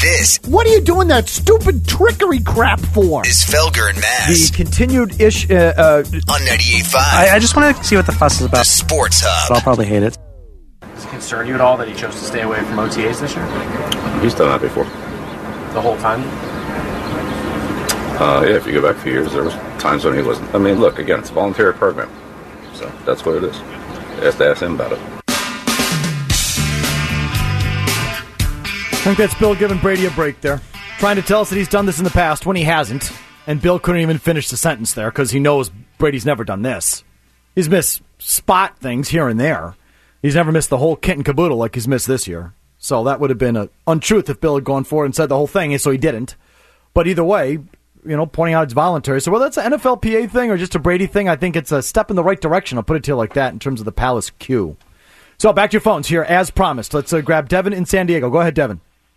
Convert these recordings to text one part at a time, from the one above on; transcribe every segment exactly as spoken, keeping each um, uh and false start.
This. What are you doing that stupid trickery crap for? Is Felger and Maz. The continued ish. Uh, uh, on ninety-eight point five. I, I just want to see what the fuss is about. The Sports Hub. But I'll probably hate it. Does it concern you at all that he chose to stay away from O T As this year? He's done that before. The whole time? Uh, yeah, if you go back a few years, there was times when he wasn't. I mean, look, again, it's a voluntary program. So that's what it is. You have to ask him about it. I think that's Bill giving Brady a break there. Trying to tell us that he's done this in the past when he hasn't. And Bill couldn't even finish the sentence there because he knows Brady's never done this. He's missed spot things here and there. He's never missed the whole kit and caboodle like he's missed this year. So that would have been an untruth if Bill had gone forward and said the whole thing, so he didn't. But either way, you know, pointing out it's voluntary. So whether it's an N F L P A thing or just a Brady thing, I think it's a step in the right direction. I'll put it to you like that in terms of the Palace Q. So back to your phones here, as promised. Let's uh, grab Devin in San Diego. Go ahead, Devin.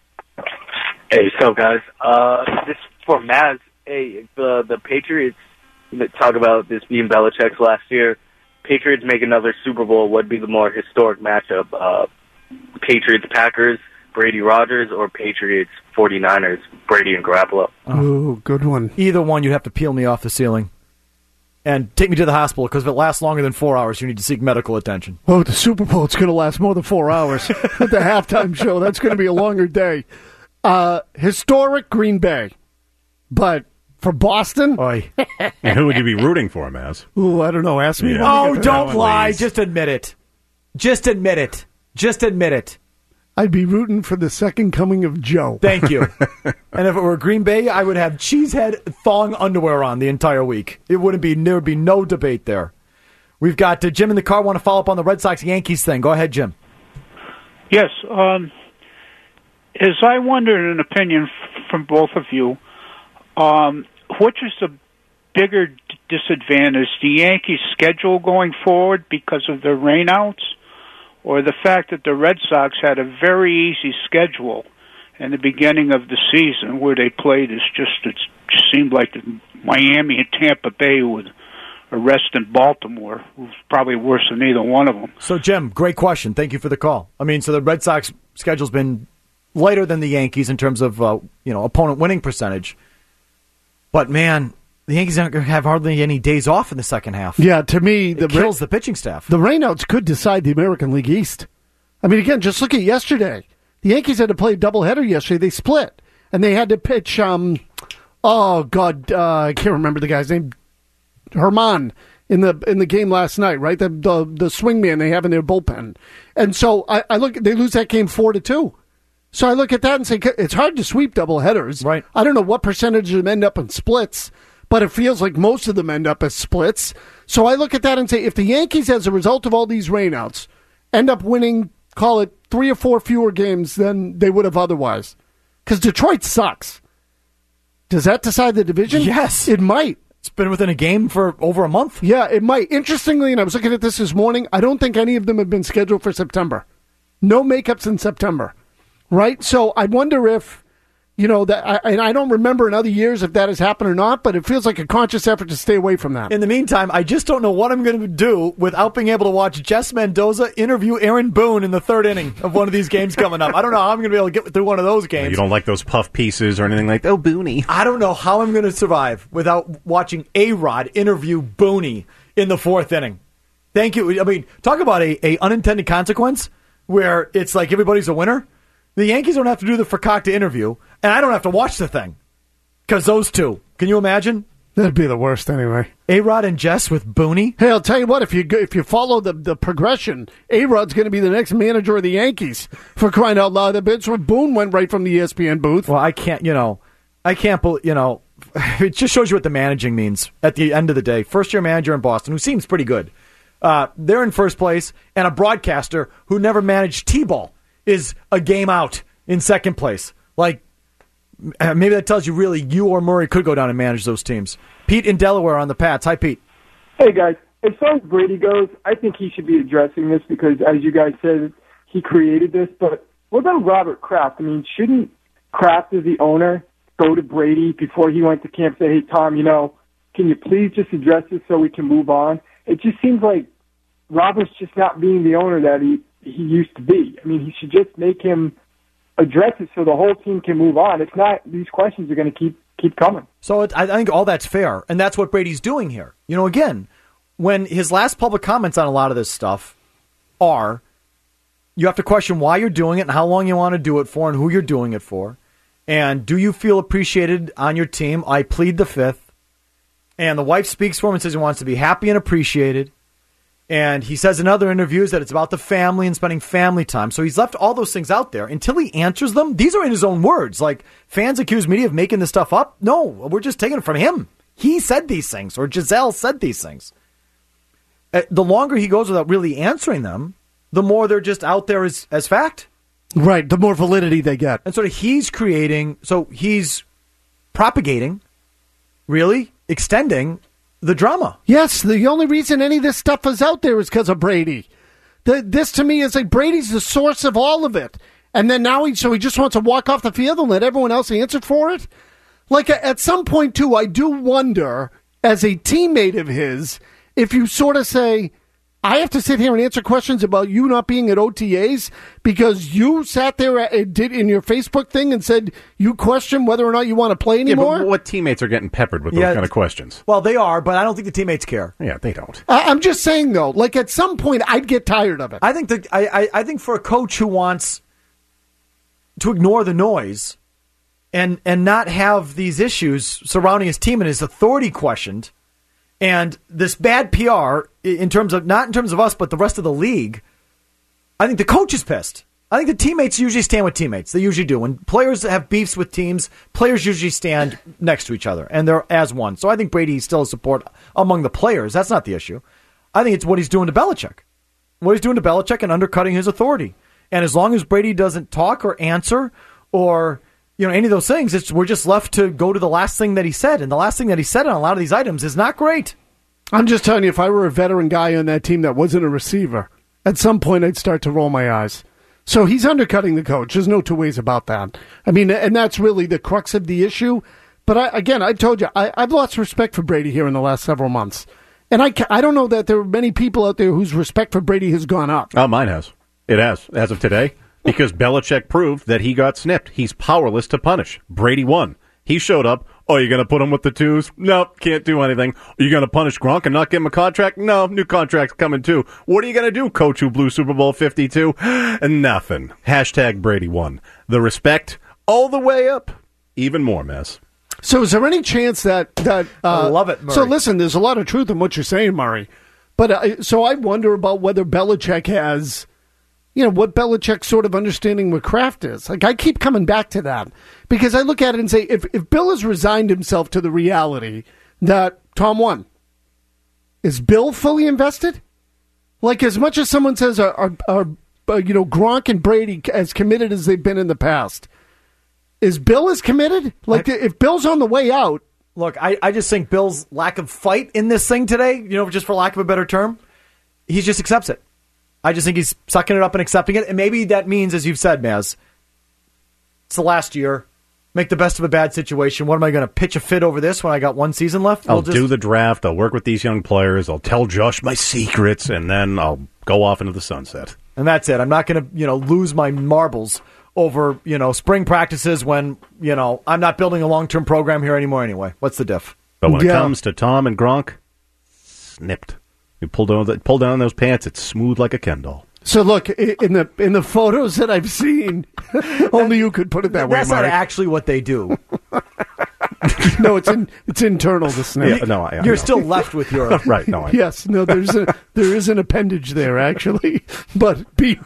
Hey, so guys, uh, this for Maz. Hey, the the Patriots talk about this being Belichick's last year. Patriots make another Super Bowl. What'd be the more historic matchup? Uh, Patriots Packers, Brady Rodgers, or Patriots forty-niners, Brady and Garoppolo? Oh, good one. Either one, you'd have to peel me off the ceiling and take me to the hospital because if it lasts longer than four hours, you need to seek medical attention. Oh, the Super Bowl, it's going to last more than four hours. At the halftime show, that's going to be a longer day. Uh, historic Green Bay. But for Boston? Oy. And who would you be rooting for, Maz? Ooh, I don't know. Ask me. Yeah. Oh, don't one, lie. please. Just admit it. Just admit it. Just admit it. I'd be rooting for the second coming of Joe. Thank you. And if it were Green Bay, I would have cheesehead thong underwear on the entire week. It wouldn't be, there would be no debate there. We've got uh, Jim in the car. Want to follow up on the Red Sox-Yankees thing. Go ahead, Jim. Yes. Um, as I wondered an opinion f- from both of you, um, which is the bigger d- disadvantage, the Yankees' schedule going forward because of the rainouts, or the fact that the Red Sox had a very easy schedule in the beginning of the season where they played is just, it just seemed like Miami and Tampa Bay with a rest in Baltimore, who's probably worse than either one of them. So, Jim, great question. Thank you for the call. I mean, so the Red Sox schedule's been lighter than the Yankees in terms of, uh, you know, opponent winning percentage. But, man, the Yankees aren't going to have hardly any days off in the second half. Yeah, to me, the it kills the pitching staff. The rainouts could decide the American League East. I mean, again, just look at yesterday. The Yankees had to play a doubleheader yesterday. They split, and they had to pitch. Um, oh God, uh, I can't remember the guy's name. Herman in the in the game last night, right? The the, the swingman they have in their bullpen, and so I, I look. They lose that game four to two. So I look at that and say it's hard to sweep doubleheaders. Right. I don't know what percentage of them end up in splits, but it feels like most of them end up as splits. So I look at that and say if the Yankees, as a result of all these rainouts, end up winning, call it three or four fewer games than they would have otherwise, because Detroit sucks. Does that decide the division? Yes. It might. It's been within a game for over a month. Yeah, it might. Interestingly, and I was looking at this this morning, I don't think any of them have been scheduled for September. No makeups in September, right? So I wonder if, you know, that, I, and I don't remember in other years if that has happened or not, but it feels like a conscious effort to stay away from that. In the meantime, I just don't know what I'm going to do without being able to watch Jess Mendoza interview Aaron Boone in the third inning of one of these games coming up. I don't know how I'm going to be able to get through one of those games. You don't like those puff pieces or anything like that? Oh, Booney. I don't know how I'm going to survive without watching A-Rod interview Booney in the fourth inning. Thank you. I mean, talk about a, a unintended consequence where it's like everybody's a winner. The Yankees don't have to do the Fakakta interview, and I don't have to watch the thing. Because those two. Can you imagine? That'd be the worst anyway. A-Rod and Jess with Booney. Hey, I'll tell you what, if you go, if you follow the, the progression, A-Rod's going to be the next manager of the Yankees, for crying out loud. The bitch with Boone went right from the E S P N booth. Well, I can't, you know, I can't, believe, you know, it just shows you what the managing means at the end of the day. First-year manager in Boston, who seems pretty good. Uh, they're in first place, and a broadcaster who never managed T-ball is a game out in second place. Like, maybe that tells you really you or Murray could go down and manage those teams. Pete in Delaware on the Pats. Hi, Pete. Hey, guys. As far as Brady goes, I think he should be addressing this because, as you guys said, he created this. But what about Robert Kraft? I mean, shouldn't Kraft, as the owner, go to Brady before he went to camp and say, hey, Tom, you know, can you please just address this so we can move on? It just seems like Robert's just not being the owner that he, he used to be. I mean, he should just make him address it so the whole team can move on. It's not, these questions are going to keep keep coming. So it, I think all that's fair, and that's what Brady's doing here. You know, again, when his last public comments on a lot of this stuff are, you have to question why you're doing it and how long you want to do it for and who you're doing it for. And do you feel appreciated on your team? I plead the fifth. And the wife speaks for him and says he wants to be happy and appreciated. And he says in other interviews that it's about the family and spending family time. So he's left all those things out there. Until he answers them, these are in his own words. Like, fans accuse media of making this stuff up. No, we're just taking it from him. He said these things, or Giselle said these things. Uh, the longer he goes without really answering them, the more they're just out there as, as fact. Right, the more validity they get. And sort of he's creating, so he's propagating, really, extending the drama. Yes, the only reason any of this stuff is out there is because of Brady. The, this, to me, is like Brady's the source of all of it. And then now he, so he just wants to walk off the field and let everyone else answer for it? Like, at some point, too, I do wonder, as a teammate of his, if you sort of say, I have to sit here and answer questions about you not being at O T As because you sat there and did in your Facebook thing and said you question whether or not you want to play anymore? Yeah, but what teammates are getting peppered with those Yeah, kind of questions? Well, they are, but I don't think the teammates care. Yeah, they don't. I, I'm just saying, though, like at some point, I'd get tired of it. I think that I, I, I think for a coach who wants to ignore the noise and and not have these issues surrounding his team and his authority questioned, and this bad P R in terms of, not in terms of us, but the rest of the league, I think the coach is pissed. I think the teammates usually stand with teammates. They usually do. When players have beefs with teams, players usually stand next to each other, and they're as one. So I think Brady still has support among the players. That's not the issue. I think it's what he's doing to Belichick. What he's doing to Belichick and undercutting his authority. And as long as Brady doesn't talk or answer or, you know, any of those things, it's, we're just left to go to the last thing that he said. And the last thing that he said on a lot of these items is not great. I'm just telling you, if I were a veteran guy on that team that wasn't a receiver, at some point I'd start to roll my eyes. So he's undercutting the coach. There's no two ways about that. I mean, and that's really the crux of the issue. But I, again, I told you, I, I've lost respect for Brady here in the last several months. And I, I don't know that there are many people out there whose respect for Brady has gone up. Oh, mine has. It has, as of today, because Belichick proved that he got snipped. He's powerless to punish. Brady won. He showed up. Oh, you're going to put him with the twos? No, can't do anything. Are you going to punish Gronk and not give him a contract? No, new contract's coming too. What are you going to do, coach who blew Super Bowl fifty-two? Nothing. Hashtag Brady won. The respect all the way up. Even more, mess. So is there any chance that... that uh, I love it, Murray. So listen, there's a lot of truth in what you're saying, Murray. But uh, so I wonder about whether Belichick has... You know, what Belichick's sort of understanding what Kraft is. Like, I keep coming back to that. Because I look at it and say, if, if Bill has resigned himself to the reality that Tom won, is Bill fully invested? Like, as much as someone says, are, are, are, are you know, Gronk and Brady as committed as they've been in the past, is Bill as committed? Like, I, if Bill's on the way out... Look, I, I just think Bill's lack of fight in this thing today, you know, just for lack of a better term, he just accepts it. I just think he's sucking it up and accepting it. And maybe that means, as you've said, Maz, it's the last year. Make the best of a bad situation. What am I going to pitch a fit over this when I got one season left? I'll we'll just... do the draft. I'll work with these young players. I'll tell Josh my secrets, and then I'll go off into the sunset. And that's it. I'm not going to, you know, lose my marbles over, you know, spring practices when, you know, I'm not building a long-term program here anymore anyway. What's the diff? But when Yeah. it comes to Tom and Gronk, snipped. You pull down, the, pull down those pants, it's smooth like a Ken doll. So look, i- in the in the photos that I've seen, only you could put it that way, That's not Mike. actually what they do. No, it's in, it's internal, the snap. Yeah, no, I, I You're know. still left with your... Right, no, I Yes, no, there's a there is an appendage there actually, but be,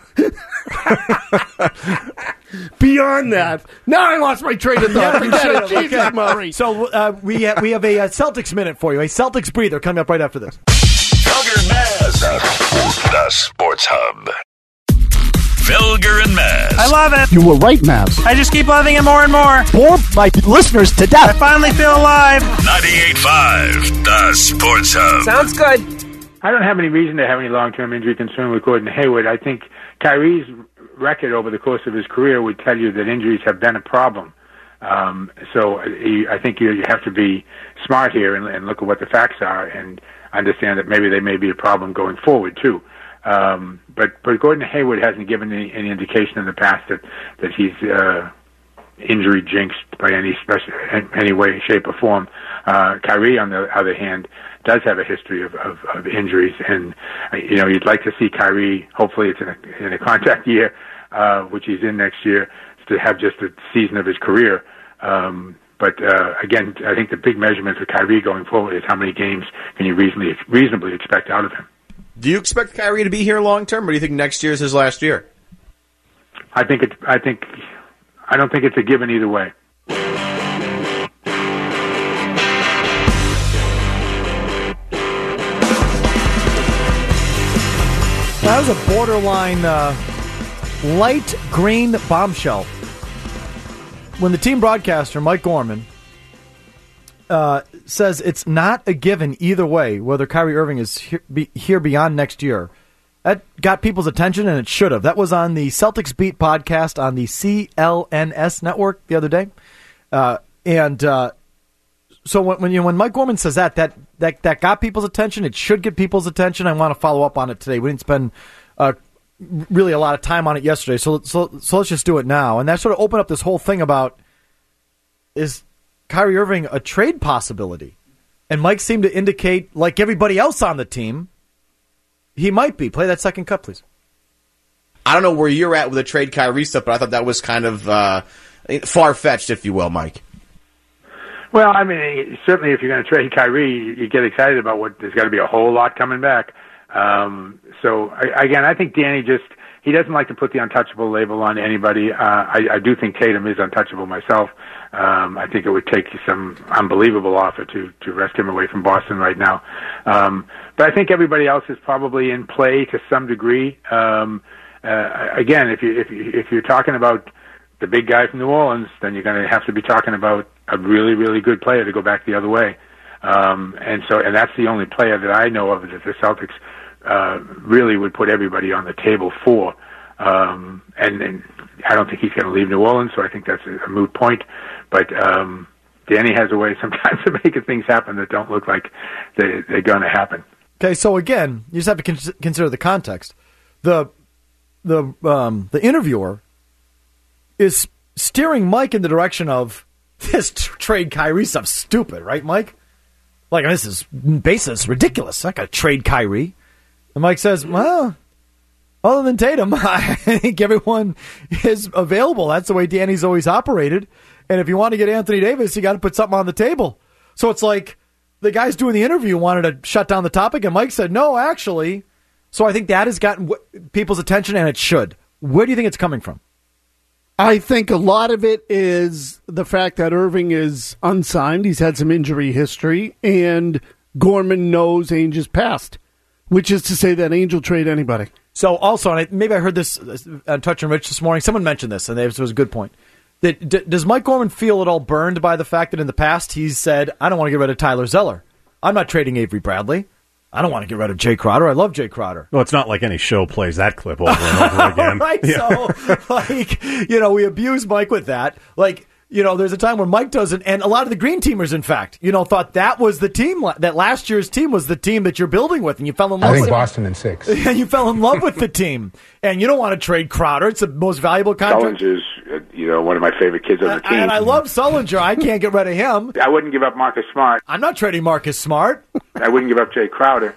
beyond that, now I lost my train of thought. Forget it. Jesus, Okay. Murray. So uh, we ha- we have a uh, Celtics minute for you, a Celtics breather coming up right after this. Felger and Maz. The Sports Hub. Felger and Maz. I love it. You were right, Mavs. I just keep loving it more and more. Bore my listeners to I death. finally feel alive. ninety-eight point five. The Sports Hub. Sounds good. I don't have any reason to have any long-term injury concern with Gordon Hayward. I think Kyrie's record over the course of his career would tell you that injuries have been a problem. Um, so he, I think you, you have to be smart here and, and look at what the facts are and understand that maybe they may be a problem going forward, too. Um, but but Gordon Hayward hasn't given any, any indication in the past that that he's uh, injury jinxed by any special any way, shape, or form. Uh, Kyrie, on the other hand, does have a history of, of, of injuries, and you know you'd like to see Kyrie. Hopefully, it's in a, in a contact year, uh, which he's in next year, to have just a season of his career. Um, but uh, again, I think the big measurement for Kyrie going forward is how many games can you reasonably reasonably expect out of him. Do you expect Kyrie to be here long term, or do you think next year is his last year? I think it. I think. I don't think it's a given either way. That was a borderline uh, light green bombshell. When the team broadcaster, Mike Gorman, uh, says it's not a given either way whether Kyrie Irving is here, be, here beyond next year, that got people's attention, and it should have. That was on the Celtics Beat podcast on the C L N S network the other day. Uh, and uh, so when when, you know, when Mike Gorman says that, that, that, that got people's attention. It should get people's attention. I want to follow up on it today. We didn't spend uh, really a lot of time on it yesterday, so, so, so let's just do it now. And that sort of opened up this whole thing about, is Kyrie Irving a trade possibility? And Mike seemed to indicate, like everybody else on the team, he might be. Play that second cut, please. I don't know where you're at with the trade Kyrie stuff, but I thought that was kind of uh, far-fetched, if you will, Mike. Well, I mean, certainly if you're going to trade Kyrie, you get excited about what there's got to be a whole lot coming back. Um, so, I, again, I think Danny just, he doesn't like to put the untouchable label on anybody. Uh, I, I do think Tatum is untouchable myself. Um, I think it would take some unbelievable offer to, to wrest him away from Boston right now. Um, but I think everybody else is probably in play to some degree. Um, uh, again, if you, if you, if you're talking about the big guy from New Orleans, then you're going to have to be talking about a really, really good player to go back the other way. Um, and so, and that's the only player that I know of that the Celtics, uh, really would put everybody on the table for. Um, and, and I don't think he's going to leave New Orleans, so I think that's a, a moot point. But, um, Danny has a way sometimes of making things happen that don't look like they, they're going to happen. Okay, so again, you just have to con- consider the context. The, the, um, the interviewer is steering Mike in the direction of this t- trade Kyrie stuff stupid, right, Mike? Like, this is basis ridiculous. I'm not going to trade Kyrie. And Mike says, well, other than Tatum, I think everyone is available. That's the way Danny's always operated. And if you want to get Anthony Davis, you got to put something on the table. So it's like the guys doing the interview wanted to shut down the topic, and Mike said, no, actually. So I think that has gotten w- people's attention, and it should. Where do you think it's coming from? I think a lot of it is the fact that Irving is unsigned. He's had some injury history, and Gorman knows Ainge's past, which is to say that Ainge will trade anybody. So also, and I, maybe I heard this on Touch and Rich this morning. Someone mentioned this, and this was a good point. That, d- does Mike Gorman feel at all burned by the fact that in the past he's said, I don't want to get rid of Tyler Zeller. I'm not trading Avery Bradley. I don't want to get rid of Jay Crowder. I love Jay Crowder. Well, it's not like any show plays that clip over and over again. Right? Yeah. So, like, you know, we abuse Mike with that. Like, you know, there's a time when Mike doesn't, and a lot of the Green Teamers, in fact, you know, thought that was the team, that last year's team was the team that you're building with, and you fell in love I think with Boston in six. And you fell in love with the team. And you don't want to trade Crowder. It's the most valuable contract. Sullinger's, uh, you know, one of my favorite kids on the team. And I love Sullinger. I can't get rid of him. I wouldn't give up Marcus Smart. I'm not trading Marcus Smart. I wouldn't give up Jay Crowder.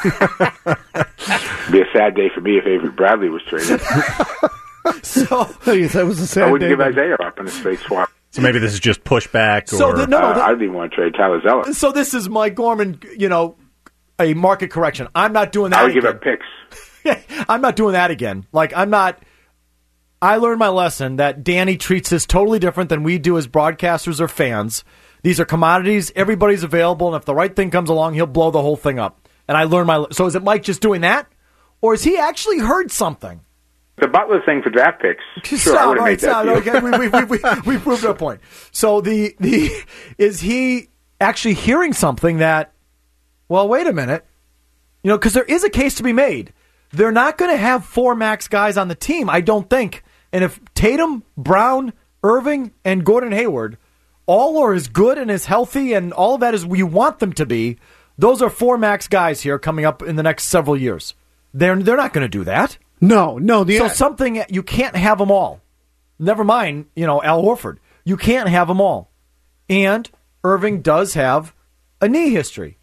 It'd be a sad day for me if Avery Bradley was traded. So that was a sad I wouldn't day, give Isaiah up in a straight swap. So maybe this is just pushback. Or, So the- no, no, uh, the- I didn't even want to trade Tyler Zeller. So this is Mike Gorman, you know, a market correction. I'm not doing that I would give again. up picks. I'm not doing that again. Like, I'm not... I learned my lesson that Danny treats this totally different than we do as broadcasters or fans. These are commodities. Everybody's available, and if the right thing comes along, he'll blow the whole thing up. And I learned my... So is it Mike just doing that? Or has he actually heard something? The Butler thing for draft picks. Sure, Stop, I would have right, made that stop, deal. okay, we, we, we, we, we proved our point. So the the is he actually hearing something that, well, wait a minute, you know, because there is a case to be made. They're not going to have four max guys on the team, I don't think. And if Tatum, Brown, Irving, and Gordon Hayward all are as good and as healthy and all of that as we want them to be, those are four max guys here coming up in the next several years. They're they're not going to do that. No, no. The, so something you can't have them all. Never mind, you know, Al Horford. You can't have them all. And Irving does have a knee history.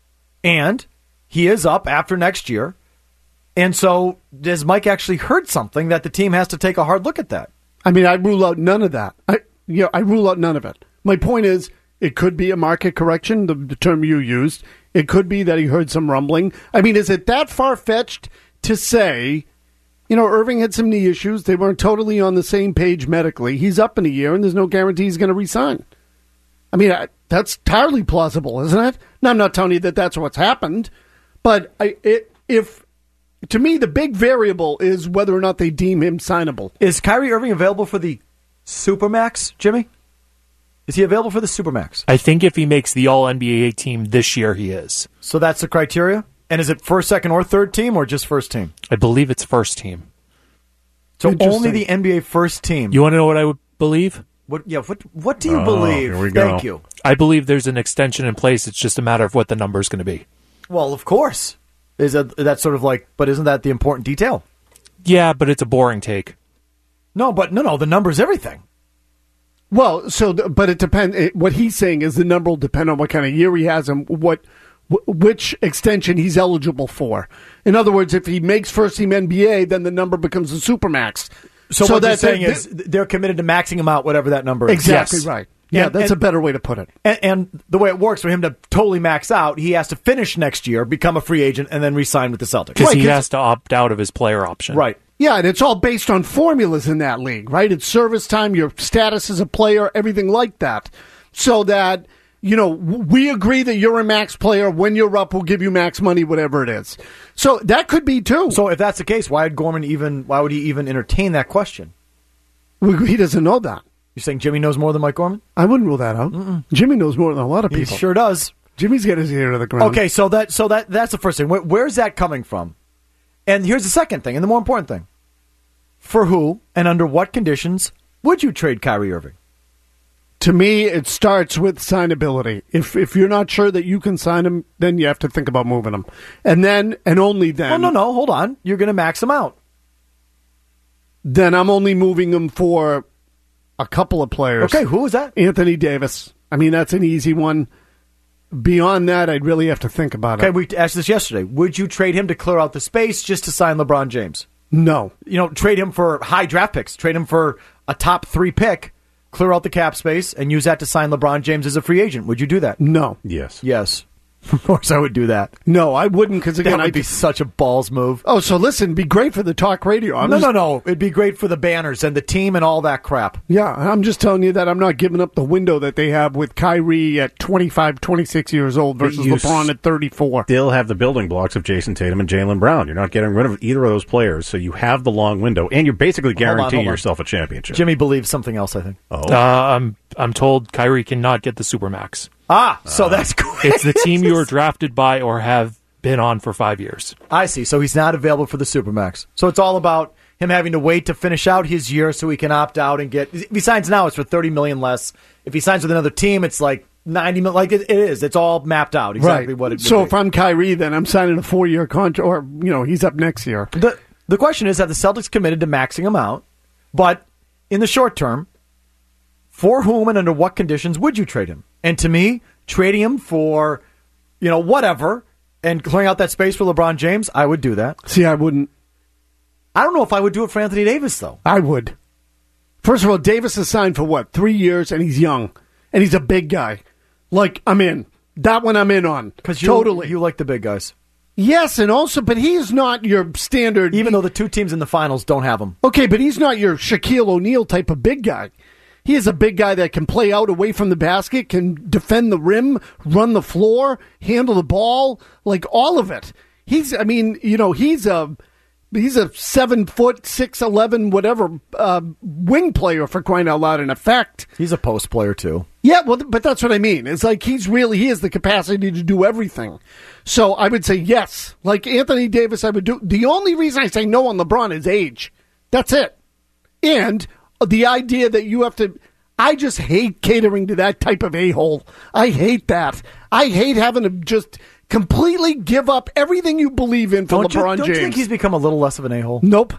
And he is up after next year. And so has Mike actually heard something that the team has to take a hard look at that? I mean, I rule out none of that. I, you know, I rule out none of it. My point is, it could be a market correction, the, the term you used. It could be that he heard some rumbling. I mean, is it that far-fetched to say, you know, Irving had some knee issues. They weren't totally on the same page medically. He's up in a year, and there's no guarantee he's going to resign. I mean, I, that's entirely plausible, isn't it? Now, I'm not telling you that that's what's happened, but I, it, if to me, the big variable is whether or not they deem him signable. Is Kyrie Irving available for the Supermax, Jimmy? Is he available for the Supermax? I think if he makes the All N B A team this year, he is. So that's the criteria? And is it first, second, or third team, or just first team? I believe it's first team. So only the N B A first team. You want to know what I would believe? What? Yeah. What? What do you Oh, believe? here we go. Thank you. I believe there's an extension in place. It's just a matter of what the number is going to be. Well, of course. Is that that's sort of like? But isn't that the important detail? Yeah, but it's a boring take. No, but no, no. The number's everything. Well, so, but it depends. It, what he's saying is the number will depend on what kind of year he has and what, wh- which extension he's eligible for. In other words, if he makes first team N B A, then the number becomes a supermax. So, so what that's you're saying it, is they're committed to maxing him out, whatever that number is. Exactly Yes. right. Yeah, And- that's and- a better way to put it. And, and the way it works for him to totally max out, he has to finish next year, become a free agent, and then re-sign with the Celtics. Because Right, he 'cause- has to opt out of his player option. Right. Yeah, and it's all based on formulas in that league, right? It's service time, your status as a player, everything like that. So that, you know, w- we agree that you're a max player. When you're up, we'll give you max money, whatever it is. So that could be too. So if that's the case, why would Gorman even? Why would he even entertain that question? We- He doesn't know that. You're saying Jimmy knows more than Mike Gorman? I wouldn't rule that out. Mm-mm. Jimmy knows more than a lot of He people. sure does. Jimmy's got his ear to the ground. Okay, so that so that that's the first thing. Where, where's that coming from? And here's the second thing, and the more important thing: for who and under what conditions would you trade Kyrie Irving? To me, it starts with signability. If if you're not sure that you can sign him, then you have to think about moving him, and then and only then. Well, no, no, hold on. You're going to max him out. Then I'm only moving him for a couple of players. Okay, who is that? Anthony Davis. I mean, that's an easy one. Beyond that, I'd really have to think about Okay, it. we asked this yesterday. Would you trade him to clear out the space just to sign LeBron James? No. You know, trade him for high draft picks. Trade him for a top three pick. Clear out the cap space and use that to sign LeBron James as a free agent. Would you do that? No. Yes. Yes. Of course I would do that. No, I wouldn't, because again, That would I'd be such a balls move. Oh, so listen, it'd be great for the talk radio. I'm no, just, no, no. It'd be great for the banners and the team and all that crap. Yeah, I'm just telling you that I'm not giving up the window that they have with Kyrie at twenty-five, twenty-six years old versus You LeBron at thirty-four. Still have the building blocks of Jason Tatum and Jaylen Brown. You're not getting rid of either of those players, so you have the long window, and you're basically Hold on, guaranteeing hold on. yourself a championship. Jimmy believes something else, I think. Oh, Uh, I'm I'm told Kyrie cannot get the Supermax. Ah, so that's great. It's the team you were drafted by or have been on for five years. I see. So he's not available for the Supermax. So it's all about him having to wait to finish out his year so he can opt out and get. If he signs now, it's for thirty million dollars less. If he signs with another team, it's like ninety million dollars. Like it, it is. It's all mapped out exactly right. what it. So would if I'm Kyrie, then I'm signing a four-year contract, or you know, he's up next year. be. the the question is, have the Celtics committed to maxing him out? But in the short term, for whom and under what conditions would you trade him? And to me, trading him for, you know, whatever, and clearing out that space for LeBron James, I would do that. See, I wouldn't. I don't know if I would do it for Anthony Davis, though. I would. First of all, Davis is signed for what? Three years, and he's young, and he's a big guy. Like, I'm in. That one I'm in on. Because you, Totally. you like the big guys. Yes, and also, but he is not your standard. Even though the two teams in the finals don't have him. Okay, but he's not your Shaquille O'Neal type of big guy. He is a big guy that can play out away from the basket, can defend the rim, run the floor, handle the ball, like all of it. He's, I mean, you know, he's a he's a seven foot, six eleven, whatever uh, wing player for crying out loud. In effect, he's a post player too. Yeah, well, but that's what I mean. It's like he's really he has the capacity to do everything. So I would say yes, like Anthony Davis. I would do. The only reason I say no on LeBron is age. That's it, and the idea that you have to. I just hate catering to that type of a-hole. I hate that. I hate having to just completely give up everything you believe in for Don't you, LeBron don't James. you think he's become a little less of an a-hole? Nope.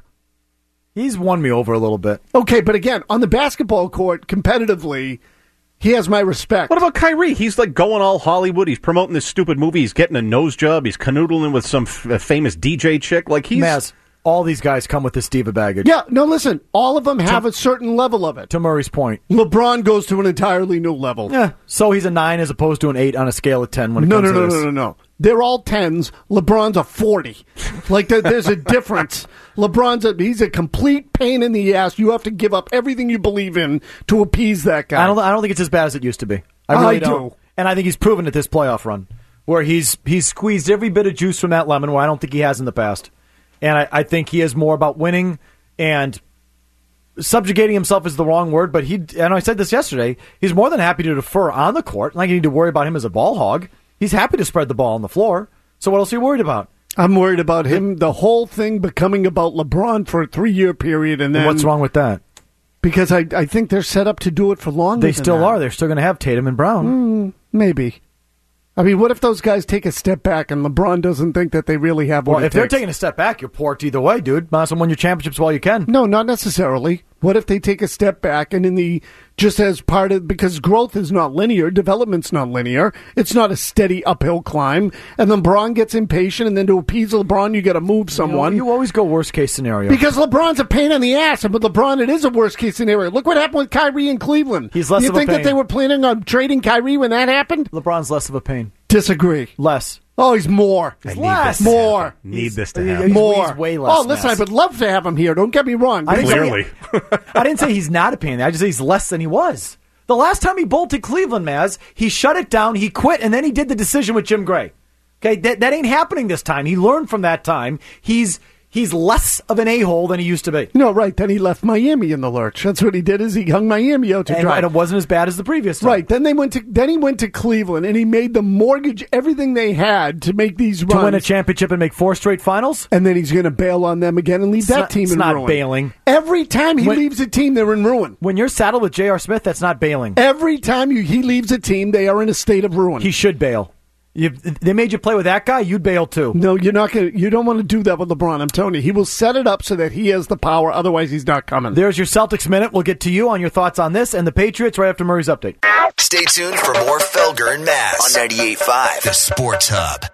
He's won me over a little bit. Okay, but again, on the basketball court, competitively, he has my respect. What about Kyrie? He's like going all Hollywood. He's promoting this stupid movie. He's getting a nose job. He's canoodling with some f- famous D J chick. Like he's Maz, all these guys come with this diva baggage. Yeah, no, listen, all of them have to, a certain level of it. To Murray's point. LeBron goes to an entirely new level. Yeah, so he's a nine as opposed to an eight on a scale of ten when it no, comes no, to no, this. No, no, no, no. They're all tens. LeBron's a forty. Like, there, there's a difference. LeBron's a, he's a complete pain in the ass. You have to give up everything you believe in to appease that guy. I don't, I don't think it's as bad as it used to be. I really I don't. do. And I think he's proven it this playoff run, where he's he's squeezed every bit of juice from that lemon, where I don't think he has in the past. And I, I think he is more about winning and subjugating himself is the wrong word, but he, and I said this yesterday, he's more than happy to defer on the court. Like you need to worry about him as a ball hog. He's happy to spread the ball on the floor. So what else are you worried about? I'm worried about him, the whole thing becoming about LeBron for a three-year period. And then And what's wrong with that? Because I, I think they're set up to do it for longer They than still that. are. They're still going to have Tatum and Brown. Mm, maybe. I mean, what if those guys take a step back and LeBron doesn't think that they really have what Well, it if they're takes? taking a step back, you're porked either way, dude. Might as well win your championships while you can. No, not necessarily. What if they take a step back and in the just as part of because growth is not linear, development's not linear. It's not a steady uphill climb. And then LeBron gets impatient, and then to appease LeBron, you got to move someone. You, know, you always go worst case scenario Because LeBron's a pain in the ass, and with LeBron, it is a worst case scenario. Look what happened with Kyrie in Cleveland. He's less you of a think pain. that they were planning on trading Kyrie when that happened? LeBron's less of a pain. Disagree. Less. Oh, he's more. He's less. More. Need this to He's- happen. he's- More. he's way less Oh, listen, mess. I would love to have him here. Don't get me wrong. I didn't say- Clearly. I didn't say he's not a pain. I just say he's less than he was. The last time he bolted Cleveland, Maz, he shut it down, he quit, and then he did the decision with Jim Gray. Okay, that, that ain't happening this time. He learned from that time. He's he's less of an a-hole than he used to be. No, right. Then he left Miami in the lurch. That's what he did. Is he hung Miami out to And, dry. and it wasn't as bad as the previous time. Right. Then they went to. Then he went to Cleveland, and he made them mortgage everything they had to make these runs. To win a championship and make four straight finals? And then he's going to bail on them again and leave It's that not- team it's in not ruin. bailing. Every time he When- leaves a team, they're in ruin. When you're saddled with J R. Smith, that's not bailing. Every time you, he leaves a team, they are in a state of ruin. He should bail. You, they made you play with that guy, you'd bail too. no, you're not going. You don't want to do that with LeBron. I'm telling you, he will set it up so that he has the power. Otherwise, he's not coming. There's your Celtics Minute. We'll get to you on your thoughts on this and the Patriots right after Murray's update. Stay tuned for more Felger and Mazz on ninety-eight point five, The Sports Hub.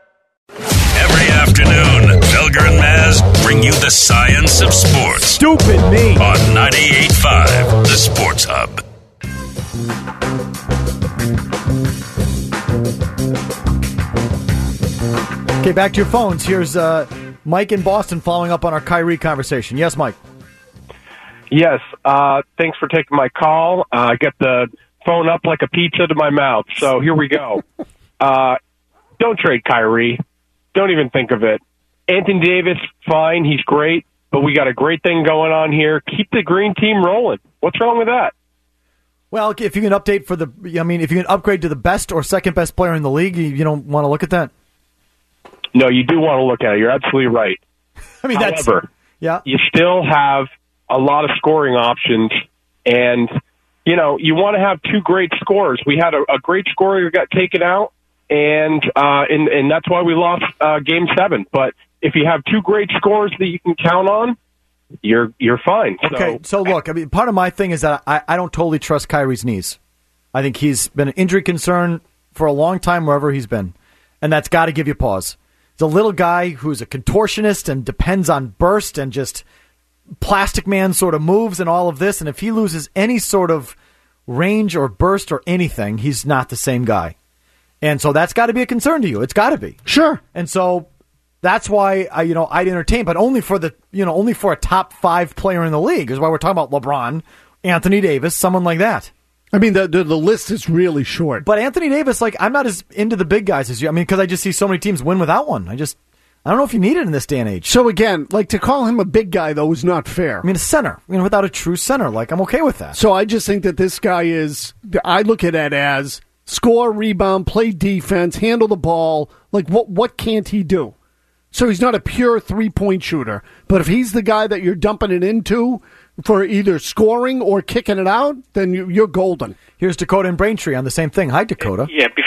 Every afternoon, Felger and Maz bring you the science of sports. Stupid me. On ninety-eight point five, The Sports Hub. Okay, back to your phones. Here's uh, Mike in Boston following up on our Kyrie conversation. Yes, Mike. Yes, uh, thanks for taking my call. Uh, get the phone up like a pizza to my mouth. So here we go. Uh, don't trade Kyrie. Don't even think of it. Anthony Davis, fine, he's great, but we got a great thing going on here. Keep the green team rolling. What's wrong with that? Well, if you can update for the, I mean, if you can upgrade to the best or second best player in the league, you, you don't want to look at that? No, you do want to look at it. You're absolutely right. I mean, that's, However, yeah. you still have a lot of scoring options, and, you know, you want to have two great scorers. We had a, a great scorer who got taken out, and, uh, and, and that's why we lost uh, Game seven. But if you have two great scorers that you can count on, you're you're fine. Okay, so, so look, I mean, part of my thing is that I, I don't totally trust Kyrie's knees. I think he's been an injury concern for a long time wherever he's been, and that's got to give you pause. He's a little guy who's a contortionist and depends on burst and just plastic man sort of moves and all of this, and if he loses any sort of range or burst or anything, he's not the same guy. And so that's got to be a concern to you. It's got to be. Sure. And so that's why I, you know, I'd entertain, but only for the, you know, only for a top five player in the league is why we're talking about LeBron, Anthony Davis, someone like that. I mean, the, the the list is really short. But Anthony Davis, like, I'm not as into the big guys as you. I mean, because I just see so many teams win without one. I just, I don't know if you need it in this day and age. So again, like to call him a big guy though is not fair. I mean, a center, you know, without a true center, like I'm okay with that. So I just think that this guy is. I look at it as score, rebound, play defense, handle the ball. Like what what can't he do? So he's not a pure three-point shooter. But if he's the guy that you're dumping it into for either scoring or kicking it out, then you, you're golden. Here's Dakota and Braintree on the same thing. Hi, Dakota. Yeah, before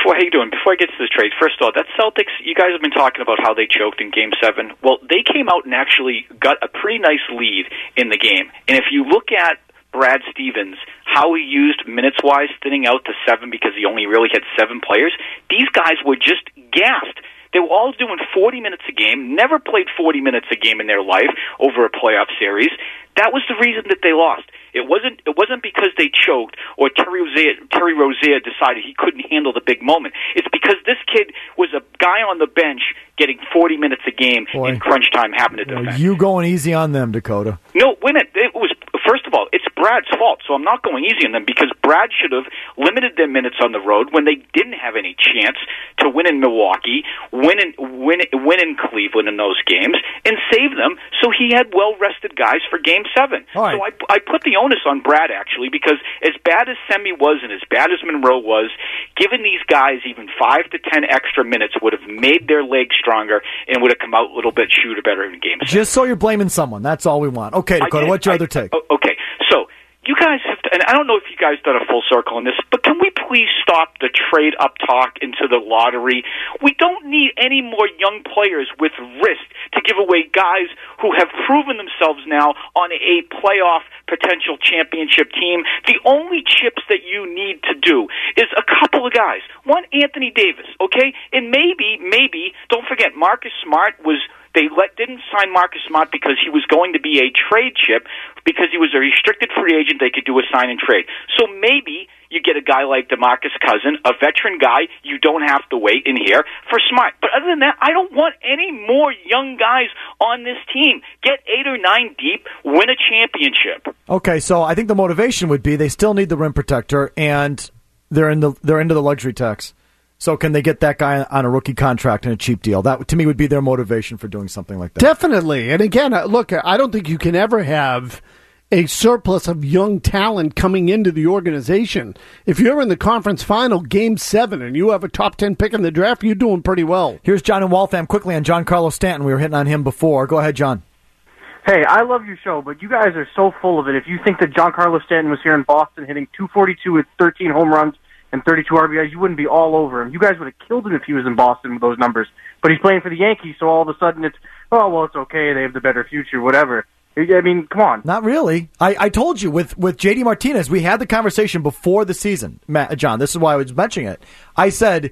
before, how you doing? Before I get to the trade, first of all, that Celtics, you guys have been talking about how they choked in Game seven. Well, they came out and actually got a pretty nice lead in the game. And if you look at Brad Stevens, how he used minutes-wise, thinning out to seven because he only really had seven players, these guys were just gassed. They were all doing forty minutes a game, never played forty minutes a game in their life over a playoff series. That was the reason that they lost. It wasn't it wasn't because they choked or Terry Rozier, Terry Rozier decided he couldn't handle the big moment. It's because this kid was a guy on the bench getting forty minutes a game Boy. in crunch time happened to defend. You going easy on them, Dakota. No, wait a minute. It was, first of all, it's Brad's fault, so I'm not going easy on them because Brad should have limited their minutes on the road when they didn't have any chance to win in Milwaukee, win in, win, win in Cleveland in those games, and save them so he had well-rested guys for Game seven. All right. So I, I put the onus on Brad, actually, because as bad as Semi was and as bad as Monroe was, giving these guys even five to ten extra minutes would have made their legs stronger and would have come out a little bit shooter better in Game seven. Just so you're blaming someone. That's all we want. Okay, Dakota, I, what's your I, other take? I, okay, so you guys have to, and I don't know if you guys done a full circle on this, but can we please stop the trade up talk into the lottery? We don't need any more young players with risk to give away guys who have proven themselves now on a playoff potential championship team. The only chips that you need to do is a couple of guys. One, Anthony Davis, okay? And maybe, maybe, don't forget, Marcus Smart was... They let, didn't sign Marcus Smart because he was going to be a trade chip, because he was a restricted free agent. They could do a sign and trade. So maybe you get a guy like DeMarcus Cousins, a veteran guy. You don't have to wait in here for Smart. But other than that, I don't want any more young guys on this team. Get eight or nine deep, win a championship. Okay, so I think the motivation would be they still need the rim protector, and they're in the they're into the luxury tax. So can they get that guy on a rookie contract and a cheap deal? That, to me, would be their motivation for doing something like that. Definitely. And again, uh, look, I don't think you can ever have a surplus of young talent coming into the organization. If you're in the conference final, game seven, and you have a top ten pick in the draft, you're doing pretty well. Here's John in Waltham quickly on Giancarlo Stanton. We were hitting on him before. Go ahead, John. Hey, I love your show, but you guys are so full of it. If you think that Giancarlo Stanton was here in Boston hitting two forty-two with thirteen home runs and thirty-two R B Is, you wouldn't be all over him. You guys would have killed him if he was in Boston with those numbers. But he's playing for the Yankees, so all of a sudden it's, oh, well, it's okay, they have the better future, whatever. I mean, come on. Not really. I, I told you, with, with J D Martinez, we had the conversation before the season, Matt, John. This is why I was mentioning it. I said,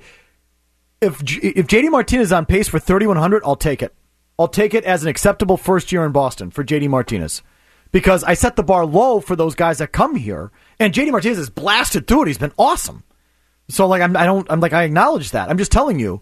if if J D Martinez is on pace for thirty-one hundred, I'll take it. I'll take it as an acceptable first year in Boston for J D Martinez. Because I set the bar low for those guys that come here, and J D Martinez has blasted through it. He's been awesome. So, like, I'm, I don't, I'm like, I acknowledge that. I'm just telling you,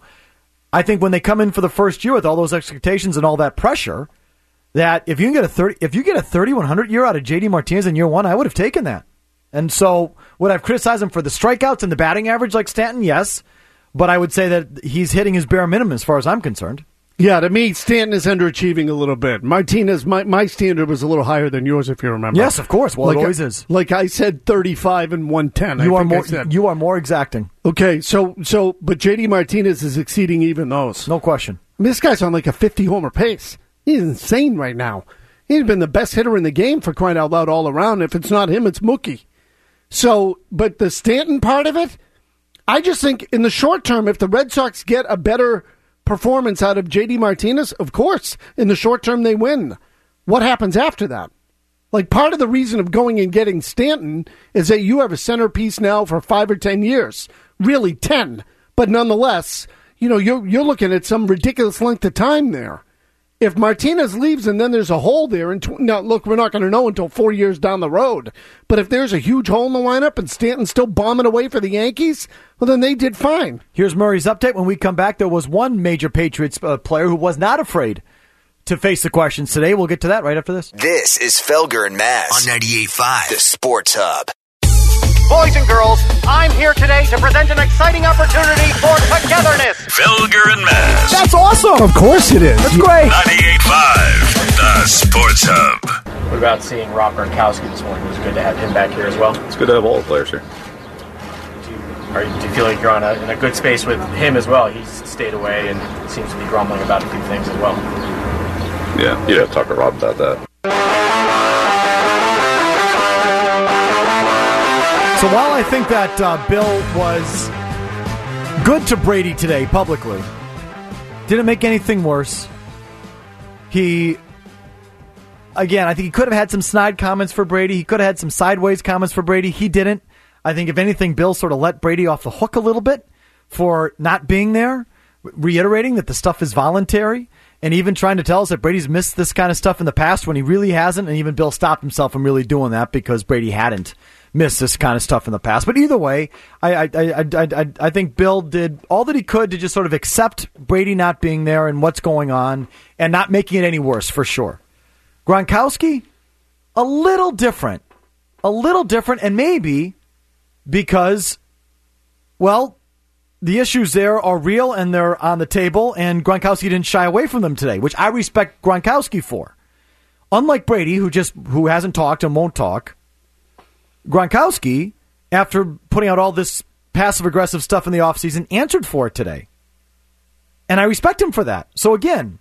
I think when they come in for the first year with all those expectations and all that pressure, that if you can get a thirty, if you get a thirty-one hundred year out of J D Martinez in year one, I would have taken that. And so, would I've criticized him for the strikeouts and the batting average like Stanton? Yes, but I would say that he's hitting his bare minimum as far as I'm concerned. Yeah, to me, Stanton is underachieving a little bit. Martinez, my, my standard was a little higher than yours, if you remember. Yes, of course. Well, like it always I, is. Like I said, thirty-five and one ten. You I are think more. I said. You are more exacting. Okay, so so, but J D Martinez is exceeding even those. No question. I mean, this guy's on like a fifty homer pace. He's insane right now. He's been the best hitter in the game, for crying out loud, all around. If it's not him, it's Mookie. So, but the Stanton part of it, I just think in the short term, if the Red Sox get a better performance out of J D Martinez, of course, in the short term they win. What happens after that? Like, part of the reason of going and getting Stanton is that you have a centerpiece now for five or ten years. Really ten. But nonetheless, you know, you're, you're looking at some ridiculous length of time there. If Martinez leaves and then there's a hole there, and tw- now look, we're not going to know until four years down the road. But if there's a huge hole in the lineup and Stanton's still bombing away for the Yankees, well, then they did fine. Here's Murray's update. When we come back, there was one major Patriots uh, player who was not afraid to face the questions today. We'll get to that right after this. This is Felger and Maz on ninety-eight point five, the Sports Hub. Boys and girls, I'm here today to present an exciting opportunity for togetherness. Felger and Maz. That's awesome. Of course it is. That's great. ninety-eight point five, the Sports Hub. What about seeing Rob Gronkowski this morning? It was good to have him back here as well. It's good to have all the players here. Do you, are you, do you feel like you're on a, in a good space with him as well? He's stayed away and seems to be grumbling about a few things as well. Yeah, you'd have to talk to Rob about that. So while I think that uh, Bill was Good to Brady today, publicly. Didn't make anything worse. He, again, I think he could have had some snide comments for Brady. He could have had some sideways comments for Brady. He didn't. I think, if anything, Bill sort of let Brady off the hook a little bit for not being there, reiterating that the stuff is voluntary, and even trying to tell us that Brady's missed this kind of stuff in the past when he really hasn't, and even Bill stopped himself from really doing that because Brady hadn't missed this kind of stuff in the past. But either way, I I, I, I, I think Bill did all that he could to just sort of accept Brady not being there and what's going on and not making it any worse, for sure. Gronkowski, a little different. A little different, and maybe because, well, the issues there are real and they're on the table, and Gronkowski didn't shy away from them today, which I respect Gronkowski for. Unlike Brady, who just who hasn't talked and won't talk, Gronkowski, after putting out all this passive-aggressive stuff in the offseason, answered for it today. And I respect him for that. So again,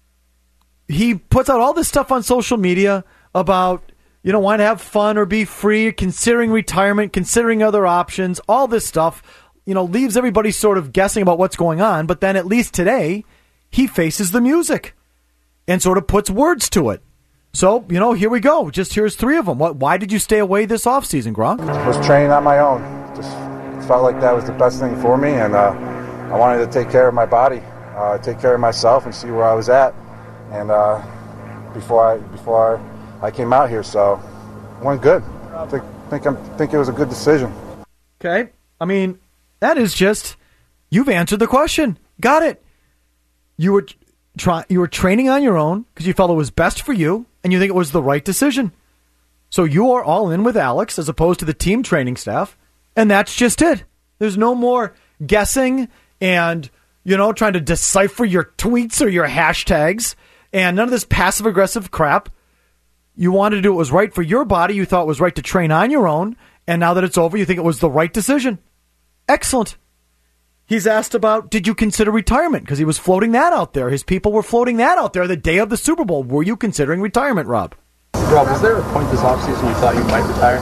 he puts out all this stuff on social media about, you know, wanting to have fun or be free, considering retirement, considering other options, all this stuff, you know, leaves everybody sort of guessing about what's going on. But then at least today, he faces the music and sort of puts words to it. So, you know, here we go. Just here's three of them. What, why did you stay away this offseason, Gronk? I was training on my own. Just felt like that was the best thing for me, and uh, I wanted to take care of my body, uh, take care of myself, and see where I was at. And uh, before I before I came out here, so it went good. I think think I'm think it was a good decision. Okay, I mean, that is just, you've answered the question. Got it. You were try you were training on your own because you felt it was best for you, and you think it was the right decision. So you are all in with Alex as opposed to the team training staff, and that's just it. There's no more guessing and, you know, trying to decipher your tweets or your hashtags, and none of this passive-aggressive crap. You wanted to do what was right for your body. You thought it was right to train on your own, and now that it's over, you think it was the right decision. Excellent. He's asked about, did you consider retirement? Because he was floating that out there. His people were floating that out there the day of the Super Bowl. Were you considering retirement, Rob? Rob, was there a point this offseason you thought you might retire?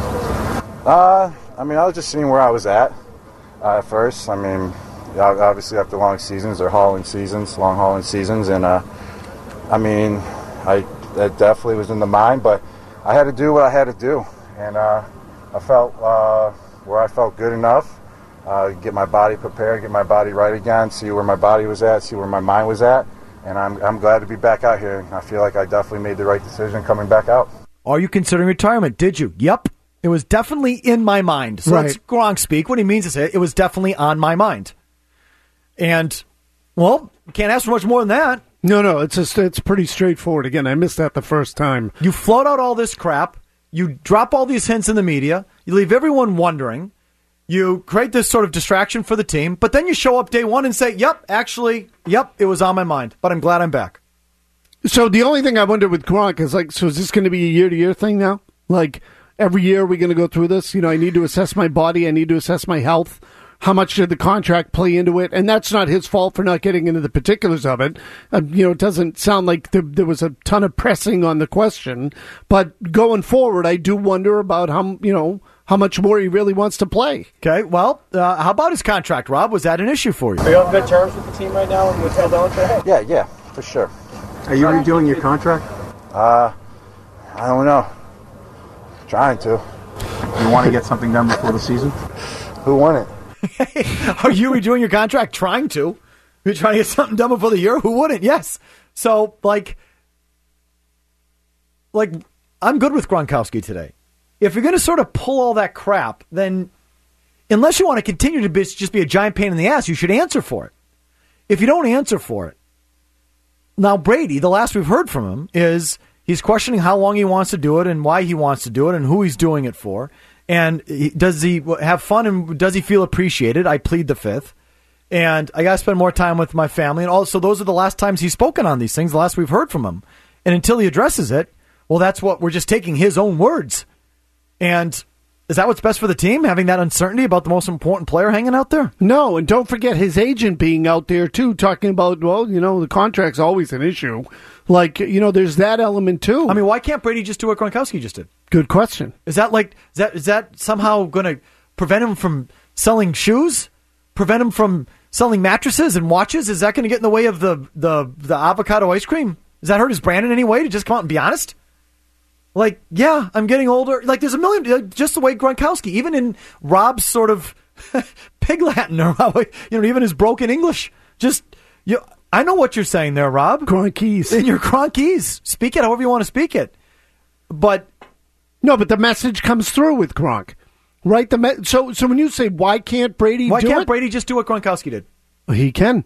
Uh, I mean, I was just seeing where I was at uh, at first. I mean, obviously after long seasons, they're hauling seasons, long hauling seasons. And, uh, I mean, I that definitely was in the mind, but I had to do what I had to do. And uh, I felt uh, where I felt good enough. Uh, get my body prepared, get my body right again, see where my body was at, see where my mind was at, and I'm I'm glad to be back out here. I feel like I definitely made the right decision coming back out. Are you considering retirement? Did you? Yep. It was definitely in my mind. So right. That's Gronk speak. What he means is it, it was definitely on my mind. And, well, can't ask for much more than that. No, no, it's just, it's pretty straightforward. Again, I missed that the first time. You float out all this crap. You drop all these hints in the media. You leave everyone wondering. You create this sort of distraction for the team, but then you show up day one and say, yep, actually, yep, it was on my mind, but I'm glad I'm back. So the only thing I wonder with Gronk is, like, so is this going to be a year-to-year thing now? Like, every year we're going to go through this? You know, I need to assess my body. I need to assess my health. How much did the contract play into it? And that's not his fault for not getting into the particulars of it. Um, you know, it doesn't sound like there, there was a ton of pressing on the question. But going forward, I do wonder about how, you know, how much more he really wants to play. Okay, well, uh, how about his contract, Rob? Was that an issue for you? Are you on good terms with the team right now and with Bill Belichick? Yeah, yeah, for sure. Are you redoing your contract? Uh, I don't know. Trying to. You want to get something done before the season? Who won it? Are you redoing your contract? Trying to. You're trying to get something done before the year? Who wouldn't? Yes. So, like, like I'm good with Gronkowski today. If you're going to sort of pull all that crap, then unless you want to continue to be, just be a giant pain in the ass, you should answer for it. If you don't answer for it, now Brady, the last we've heard from him is he's questioning how long he wants to do it and why he wants to do it and who he's doing it for. And he, does he have fun and does he feel appreciated? I plead the fifth. And I got to spend more time with my family. And also, those are the last times he's spoken on these things, the last we've heard from him. And until he addresses it, well, that's what we're just taking his own words. And is that what's best for the team, having that uncertainty about the most important player hanging out there? No, and don't forget his agent being out there, too, talking about, well, you know, the contract's always an issue. Like, you know, there's that element, too. I mean, why can't Brady just do what Gronkowski just did? Good question. Is that like, is that is that somehow going to prevent him from selling shoes? Prevent him from selling mattresses and watches, is that going to get in the way of the, the, the avocado ice cream? Does that hurt his brand in any way to just come out and be honest? Like, yeah, I'm getting older. Like, there's a million, just the way Gronkowski, even in Rob's sort of pig Latin, or you know, even his broken English, just, you, I know what you're saying there, Rob. Gronkies. In your Gronkies. Speak it however you want to speak it. But. No, but the message comes through with Gronk. Right? The me- so, so when you say, why can't Brady why do can't it? Brady just do what Gronkowski did? He can.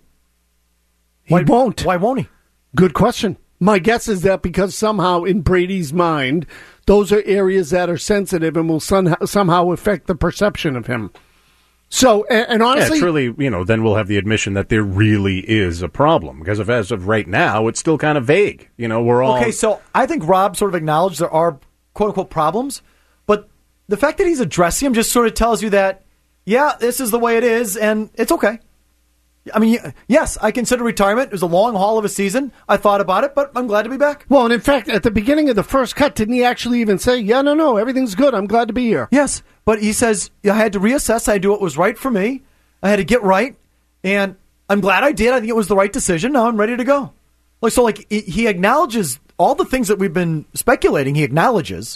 He why, won't. Why won't he? Good question. My guess is that because somehow in Brady's mind, those are areas that are sensitive and will somehow, somehow affect the perception of him. So, and, and honestly... Yeah, truly, you know, then we'll have the admission that there really is a problem. Because if, as of right now, it's still kind of vague. You know, we're all... Okay, so I think Rob sort of acknowledged there are quote-unquote problems, but the fact that he's addressing them just sort of tells you that, yeah, this is the way it is, and it's okay. I mean, yes, I consider retirement. It was a long haul of a season. I thought about it, but I'm glad to be back. Well, and in fact, at the beginning of the first cut, didn't he actually even say, yeah, no, no, everything's good. I'm glad to be here. Yes, but he says, I had to reassess. I had to do what was right for me. I had to get right, and I'm glad I did. I think it was the right decision. Now I'm ready to go. Like So, like, he acknowledges all the things that we've been speculating. He acknowledges,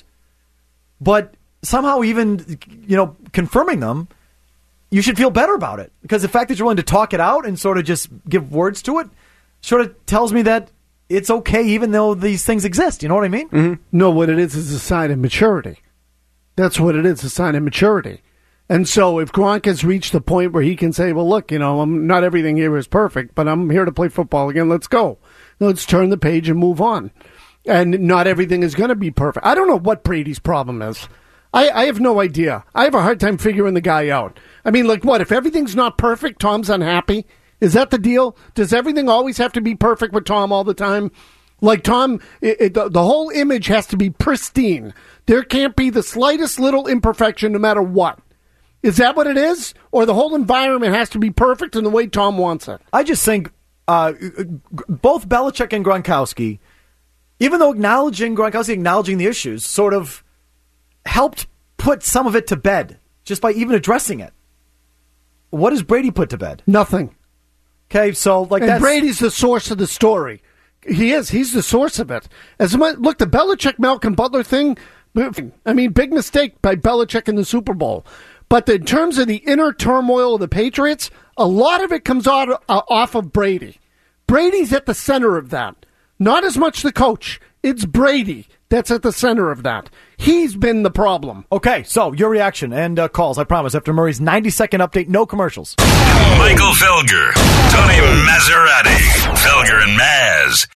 but somehow even, you know, confirming them, you should feel better about it, because the fact that you're willing to talk it out and sort of just give words to it sort of tells me that it's okay even though these things exist. You know what I mean? Mm-hmm. No, what it is is a sign of maturity. That's what it is, a sign of maturity. And so if Gronk has reached the point where he can say, well, look, you know, I'm, not everything here is perfect, but I'm here to play football again. Let's go. Let's turn the page and move on. And not everything is going to be perfect. I don't know what Brady's problem is. I, I have no idea. I have a hard time figuring the guy out. I mean, like what? If everything's not perfect, Tom's unhappy? Is that the deal? Does everything always have to be perfect with Tom all the time? Like Tom, it, it, the, the whole image has to be pristine. There can't be the slightest little imperfection no matter what. Is that what it is? Or the whole environment has to be perfect in the way Tom wants it? I just think uh, both Belichick and Gronkowski, even though acknowledging Gronkowski, acknowledging the issues, sort of helped put some of it to bed just by even addressing it. What does Brady put to bed? Nothing. Okay, so like and that's... Brady's the source of the story. He is. He's the source of it. As much, look, the Belichick Malcolm Butler thing. I mean, big mistake by Belichick in the Super Bowl. But in terms of the inner turmoil of the Patriots, a lot of it comes out uh, off of Brady. Brady's at the center of that. Not as much the coach. It's Brady that's at the center of that. He's been the problem. Okay, so your reaction and uh, calls, I promise, after Murray's ninety-second update, no commercials. Michael Felger, Tony Maserati, Felger and Maz.